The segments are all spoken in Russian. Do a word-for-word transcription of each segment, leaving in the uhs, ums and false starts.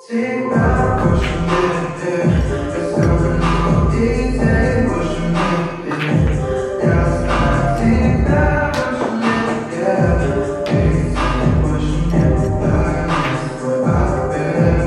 Тебя больше нет, я все верну, и тебя больше нет, я знаю, тебя больше нет, и тебя больше нет, дай мне свой ответ.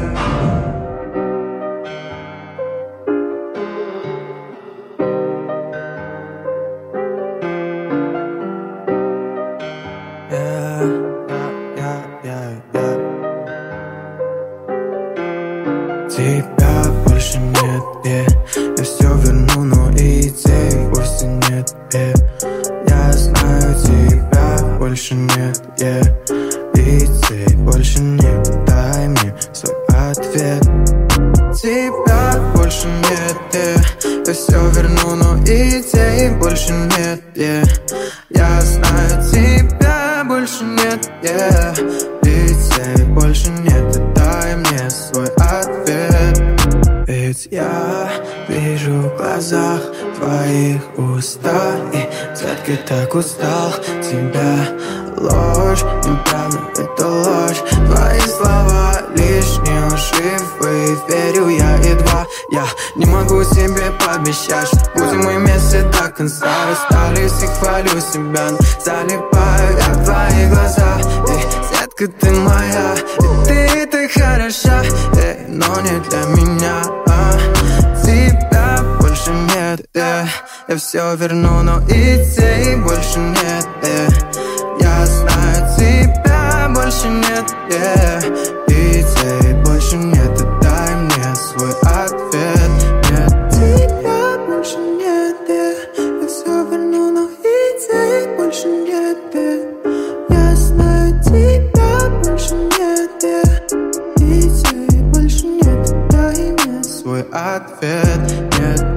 Тебя больше нет, yeah. Я все верну, но идей вовсе нет, yeah. Я знаю, тебя больше нет, yeah. Идей больше нет, дай мне свой ответ. Тебя больше нет, yeah. Я все верну, но идей больше нет, yeah. Я знаю, тебя больше нет, yeah. Идей больше нет, дай мне свой ответ. Ведь я вижу в глазах твоих уста, и детка так устал тебя. Ложь, неправда, это ложь. Твои слова лишние лживые, верю я едва. Я не могу себе пообещать, что будем мы вместе до конца. Расстались и хвалю себя, но залипаю я в твои глаза. Эй, детка, ты моя, и ты так хороша, эй, но не для меня, а. Тебя больше нет, yeah. Я все верну, но идей больше нет, yeah. Я знаю, тебя больше нет, yeah. Идей больше нет, и дай мне свой ответ. Нет, тебя больше нет, yeah. Я все верну, но идей больше нет, yeah. Я знаю, тебя больше нет, yeah. Идей больше нет, и дай мне свой ответ. Нет.